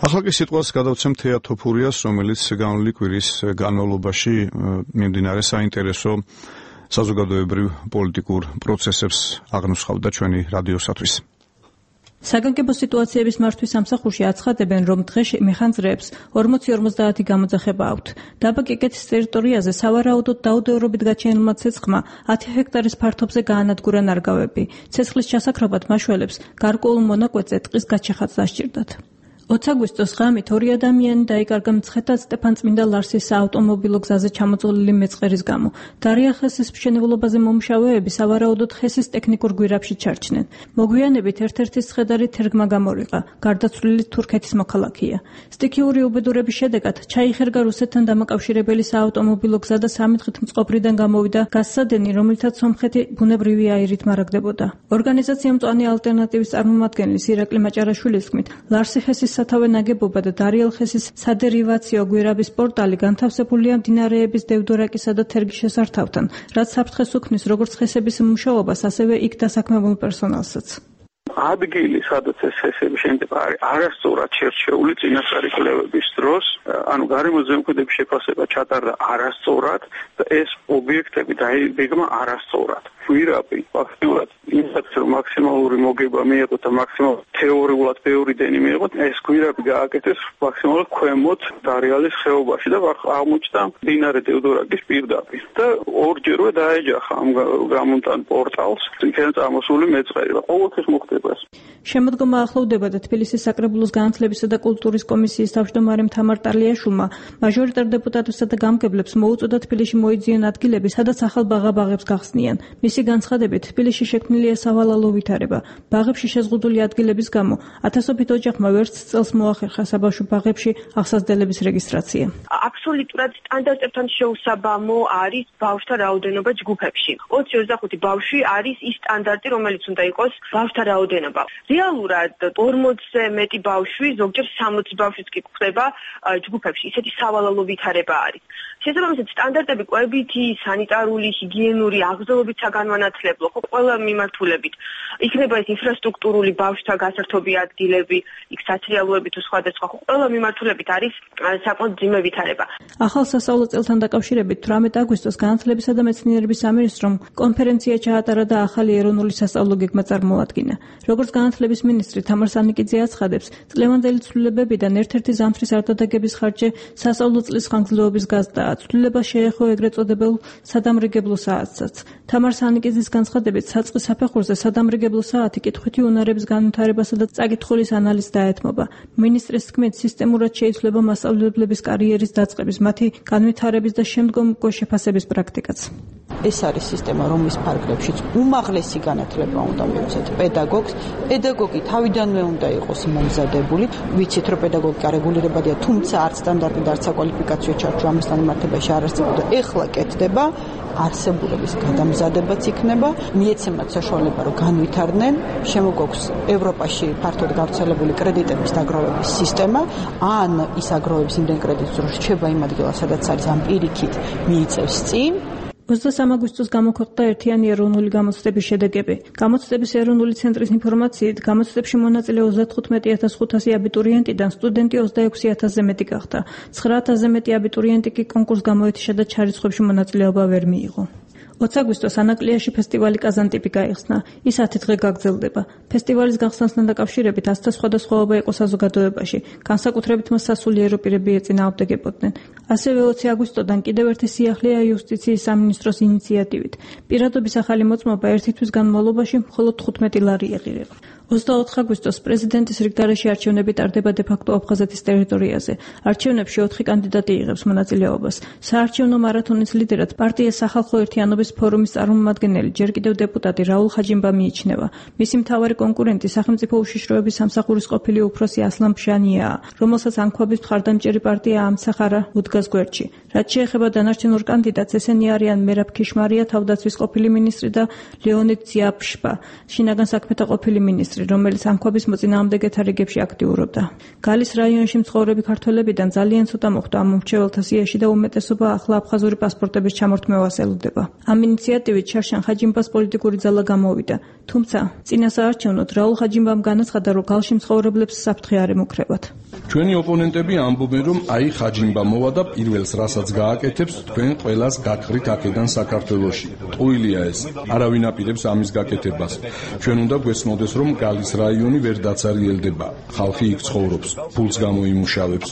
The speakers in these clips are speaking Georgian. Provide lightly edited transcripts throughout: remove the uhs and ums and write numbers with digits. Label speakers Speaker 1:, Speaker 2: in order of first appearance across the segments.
Speaker 1: ახლა კი სიტყვას გადავცემ თეა თოფურიას, რომელიც განვლილი კვირის განმავლობაში მიმდინარე საინტერესო საზოგადოებრივ პოლიტიკურ პროცესებს აღნუსხავდა ჩვენი რადიოსათვის.
Speaker 2: საგანგებო სიტუაციების მართვის სამსახურში აცხადებენ, რომ დღეში მეხანძრეებს 40-50 გამოძახება აქვთ. დაბა კიკეთის ტერიტორიაზე სავარაუდოდ დაუდევრობით გაჩენილმა ცეცხლმა 10 ჰექტარის ფართობზე გაანადგურა ნარგავები. ცეცხლის ჩასაქრობად მაშველებს გარკვეულ მონაკვეთზე ტყის გაჩეხაც დასჭირდათ. 20 აგვისტოს ღამით 2 ადამიანი დაიკარგა მცხეთა სტეფანწმინდა ლარსის საავტომობილო გზაზე ჩამოწოლილი მეწყერის გამო. დარია ხესის მშენებლობაზე მომუშავეები სავარაუდოდ ხესის ტექნიკურ გვირაბში ჩარჩნენ. მოგვიანებით ერთ-ერთი სხედარი თერგმა გამორიყა. გარდაცვლილი თურქეთის მოქალაქეა. სტიქიური უბედურების შედეგად ჩაიხერგა რუსეთთან დამაკავშირებელი საავტომობილო გზა და 3 დღით მწყობრიდან გამოვიდა გაზსადენი, რომელთაც სომხეთი ბუნებრივი აირით მარაგდებოდა. ორგანიზაცია მწვანე ალტერნატივის წარმომადგენლის ირაკლი მაჭარაშვილის თქმით, ლარსი ხესის სათავე ნაგებობა და დარიელ ხესის სადერივაციო გვირაბის პორტალი განთავსებულია მდინარეების დევდორაკისა და თერგის შესართავთან, რაც საფრთხეს უქმნის როგორც ხესების მუშაობას, ასევე იქ დასაქმებულ პერსონალსაც.
Speaker 3: ადგილი, სადაც ეს ხესები შენდება, არის არასწორად შერჩეული წინასწარი კვლევების დროს, ანუ გარემოს ზემოქმედების შეფასება ჩატარდა არასწორად და ეს ობიექტები დაიბეგმა არასწორად. გვირაბი ფაქტურად იმასაც რომ მაქსიმალური მოგება მიიღოთ და მაქსიმალურად თეორიულად ბევრი დენი მიიღოთ, ეს გვირაბი გააკეთეს მაქსიმალურად ქვემოთ დარიალის ხეობაში და აღმოჩნდა მდინარე დევდორაკის პირდაპირ და ორჯერვე დაეჯახა ამ გამონტან პორტალს იქიდან წამოსული მეწყერი და ყოველთვის მოხდება.
Speaker 2: შემოდგომა ახლოვდება და თბილისის საკრებულოს განათლებისა და კულტურის კომისიის თავმჯდომარემ თამარ ტალიაშვილმა მაჟორიტარ დეპუტატებსა და გამგებლებს მოუწოდა თბილისში მოიძიონ ადგილები, სადაც ახალ ბაღებს გახსნიან. მისი განცხადებით, თბილისში შექმნილია სავალალო ვითარება. ბაღებში შეზღუდული ადგილების გამო ათასობით ოჯახმა ვერც წელს მოახერხა საბავშვო ბაღებში აღსაზრდელების რეგისტრაცია.
Speaker 4: აბსოლუტურად სტანდარტებთან შეუსაბამო არის ბავშვთა რაოდენობა ჯგუფებში. 20-25 ბავშვი არის ის სტანდარტი, რომელიც უნდა იყოს ბავშვთა რაოდენობა. რეალურად 40-ზე მეტი ბავშვი, ზოგჯერ 60 ბავშვიც კი გვხდება ჯგუფებში. ისეთი სავალალო ვითარება არის. შესაბამისად, სტანდარტები კვებითი, სანიტარული, ჰიგიენური, აღზრდობით საგანმანათლებლო, ყველა მიმართულებით. იქნება ეს ინფრასტრუქტურული ბავშვთა გასართობი ადგილები, იქ საცრიალოები თუ სხვადასხვა, ყველა მიმართულებით არის საკმაოდ ძიმე ვითარება.
Speaker 2: ახალ სასწავლო წელთან დაკავშირებით 18 აგვისტოს განათლებისა და მეცნიერების სამინისტრომ კონფერენცია ჩაატარა და ახალი ეროვნული სასწავლო გეგმა წარმოადგინა. როგორც განათლების მინისტრი თამარ სანიკიძე აცხადებს, წლევანდელი ცვლილებებიდან ერთ-ერთი ზამთრის არდადეგების ხარჯზე სასწავლო წლის ხანგრძლივობის გაზრდაა. ცვლილება შეეხო ეგრეთ წოდებულ სადამრიგებლო საათსაც. თამარ სანიკიძის განცხადებით, საწყის საფეხურზე სადამრიგებლო საათი კითხვითი უნარების განვითარებასა და წაკითხულის ანალიზს დაეთმობა. მინისტრის თქმით, სისტემურად შეიცვლება მასწავლებლების კარიერის დაწყების, მათი განვითარების და შემდგომი შეფასების პრაქტიკაც.
Speaker 5: ეს არის სისტემა, რომლის ფარგლებშიც უმაღლესი განათლება უნდა მიუწევთ პედაგოგს. პედაგოგი თავიდანვე უნდა იყოს მომზადებული. ვიცით, რომ პედაგოგიკა რეგულირებადია, თუმცა არც სტანდარტი და არც საკვალიფიკაციო ჩარჩო ამისთან მიმართებაში არ არსებობდა. ეხლა კეთდება, არსებულების გადამზადებაც იქნება, მიეცემათ საშუალება, რომ განვითარდნენ, შემოგვაქვს ევროპაში ფართოდ გავრცელებული კრედიტების დაგროვების სისტემა, ან ის აგროვებს იმდენ კრედიტს, რომ რჩება იმ ადგილას, სადაც არის, ამ პირიქით მიიწევს წინ.
Speaker 2: 23 აგვისტოს გამოქვეყნდა ერთიანი ეროვნული გამოცდების შედეგები. გამოცდების ეროვნული ცენტრის ინფორმაციით, გამოცდებში მონაწილე 35500 აბიტურიენტიდან სტუდენტი 26000-ზე მეტი გახდა. 9000-ზე მეტი აბიტურიენტი კი კონკურს გამოეთიშა და ჩარიცხვებში მონაწილეობა ვერ მიიღო. 20 აგვისტოს ანაკლიაში ფესტივალი კაზანტიპი გაიხსნა. ის 10 დღე გაგრძელდება. ფესტივალის გახსნასთან დაკავშირებით ასთა სხვადასხვაობა იყო საზოგადოებაში. განსაკუთრებით მას სასულიერო პირები ეწინააღმდეგებოდნენ. ასევე 20 აგვისტოდან კიდევ ერთი სიახლეა იუსტიციის სამინისტროს ინიციატივით. პირადობის ახალი მოწმობა ერთი თვის განმავლობაში მხოლოდ 15 ლარი ეღირება. 24 აგვისტოს პრეზიდენტის რიგდარეში არჩევნები ტარდება დე-ფაქტო აფხაზეთის ტერიტორიაზე. არჩევნებში 4 კანდიდატი იღებს მონაწილეობას. საარჩევნო მარათონის ლიდერად პარტია სახალხო ერთიანობის ფორუმის წარმომადგენელი, ჯერ კიდევ დეპუტატი რაულ ხაჯიმბა მიიჩნევა. მისი მთავარი კონკურენტი სახელმწიფო უშიშროების სამსახურის ყოფილი უფროსი ასლან ფშანიაა, რომელსაც ანქვაბის მხარდამჭერი პარტია ამცახარა უდგას გვერდში. რაც შეეხება დანარჩენ ორ კანდიდატს, ესენი არიან მერაბ ქიშმარია, თავდაცვის ყოფილი მინისტრი და ლეონიდ ძიაფშპა, შინაგან საქმეთა ყოფილი მინისტრი. მინისტრი, რომელიც ამ ქვაბის მოწინააღმდეგეთა რიგებში აქტიურობდა. გალის რაიონში მცხოვრები ქართველებიდან ძალიან ცოტა მოხვდა ამ მომრჩეველთა სიაში და უმეტესობა ახლა აფხაზური პასპორტების ჩამორთმევას ელოდება. ამ ინიციატივით შარშან ხაჯიმბას პოლიტიკური ძალა გამოვიდა, თუმცა წინასაარჩევნოდ რაულ ხაჯიმბამ განაცხადა, რომ გალში მცხოვრებლებს საფრთხე არ ემუქრებათ.
Speaker 6: ჩვენი ოპონენტები ამბობენ, რომ აი ხაჯიმბა მოვა და პირველს რასაც გააკეთებს, თქვენ ყველას გაქრით აქედან საქართველოში. ტყუილია ეს. არავინ აპირებს ამის გაკეთებას. ჩვენ უნდა გვესმოდეს, რომ გალის რაიონი ვერ დაცარიელდება. ხალხი იქ ცხოვრობს, ფულს გამოიმუშავებს.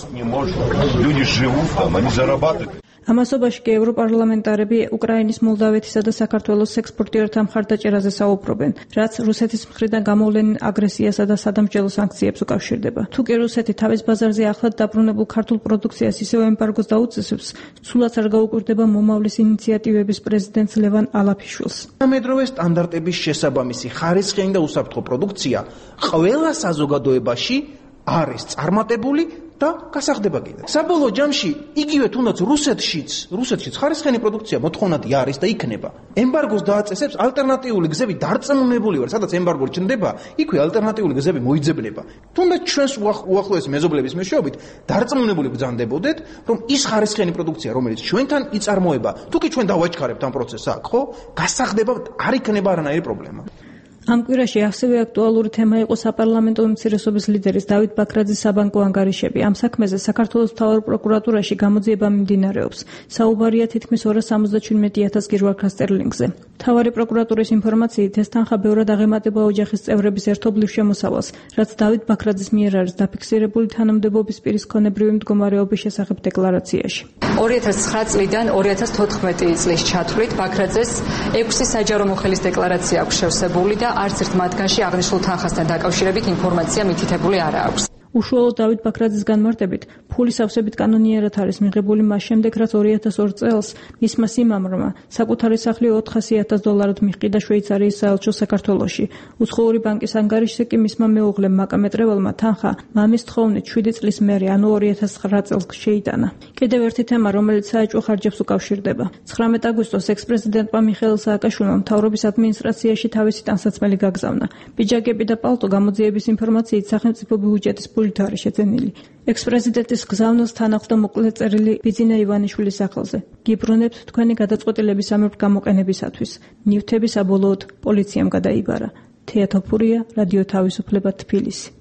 Speaker 2: ამასობაში კი ევროპარლამენტარები უკრაინის, მოლდავეთისა და საქართველოს ექსპორტიორთა მხარდაჭერაზე საუბრობენ, რაც რუსეთის მხრიდან გამოვლენ აგრესიასა და სადამსჯელო სანქციებს უკავშირდება. თუ კი რუსეთი თავის ბაზარზე ახლად დაბრუნებულ ქართულ პროდუქციას ისევ ემბარგოს დაუწესებს, სულაც არ გაუკვირდება მომავლის ინიციატივების პრეზიდენტს ლევან ალაფიშვილს.
Speaker 7: სამედროვე სტანდარტების შესაბამისი ხარისხიანი და უსაფრთხო პროდუქცია ყველა საზოგადოებაში არის წარმატებული და გასახდება კიდე. საბოლოო ჯამში იგივე თუნდაც რუსეთშიც ხარისხიანი პროდუქცია მოთხოვნადი არის და იქნება. ემბარგოს დააწესებს ალტერნატიული გზები დარწმუნებული ვარ, სადაც ემბარგო ჩნდება, იქვე ალტერნატიული გზები მოიძებნება. თუნდაც ჩვენს უახლოესი მეზობლების მეშვეობით დარწმუნებული ბრძანდებოდეთ, რომ ის ხარისხიანი პროდუქცია, რომელიც ჩვენთან იწარმოება, თუ კი ჩვენ დავაჩქარებთ ამ პროცესს აქ, ხო? გასახდება არ იქნება არანაირი პრობლემა.
Speaker 2: ამ კვირაში ასევე აქტუალური თემა იყო საპარლამენტო უმცირესობის ლიდერის დავით ბაქრაძის საბანკო ანგარიშები. ამ საქმეზე საქართველოს მთავარ პროკურატურაში გამოძიება მიმდინარეობს. საუბარია თითქმის 277,000 გირვარქა სტერლინგზე. მთავარი პროკურატურის ინფორმაციით, ეს თანხა ბევრად აღემატება ოჯახის წევრების ერთობლივ შემოსავალს, რაც დავით ბაქრაძის მიერ არის დაფიქსირებული თანამდებობის პირის ქონებრივი მდგომარეობის შესახებ დეკლარაციაში.
Speaker 8: 2009 წლიდან 2014 წლის ჩათვლით ბაქრაძეს 6 საჯარო მოხელის დეკლარაცია აქვს შევსებული და არც ერთ მათგანში აღნიშნულ თანხასთან დაკავშირებით ინფორმაცია მითითებული არ აქვს.
Speaker 2: უშუალოდ დავით ბაქრაძის განმარტებით, ფული სავსებით კანონიერად არის მიღებული მას შემდეგ, რაც 2002 წელს მისმა სიმამრმა საკუთარი სახლი $400,000 მიჰყიდა შვეიცარიის საელჩო საქართველოში. უცხოური ბანკის ანგარიშზე კი მისმა მეუღლემ მაკამეტრეველმა თანხა მამის თხოვნით 7 წლის მერე, ანუ 2009 წელს შეიტანა. კიდევ ერთი თემა, რომელიც საეჭვო ხარჯებს უკავშირდება. 19 აგვისტოს ექს-პრეზიდენტმა მიხეილ სააკაშვილმა მთავრობის ადმინისტრაციაში თავისი ტანსაცმელი გაგზავნა. პიჯაკები და პალტო გამოძიების ინფორმაციით სახელმწიფო ბიუჯეტის ფულით არის შეძენილი. ექს-პრეზიდენტის გზავნილს თან ახლდა მოკლე წერილი ბიძინა ივანიშვილის სახელზე. გიბრუნებთ თქვენი გადაწყვეტილების ამებრ გამოყენებისათვის. ნივთები საბოლოოდ პოლიციამ გადაიბარა. თეა თოფურია, რადიო თავისუფლება, თბილისი.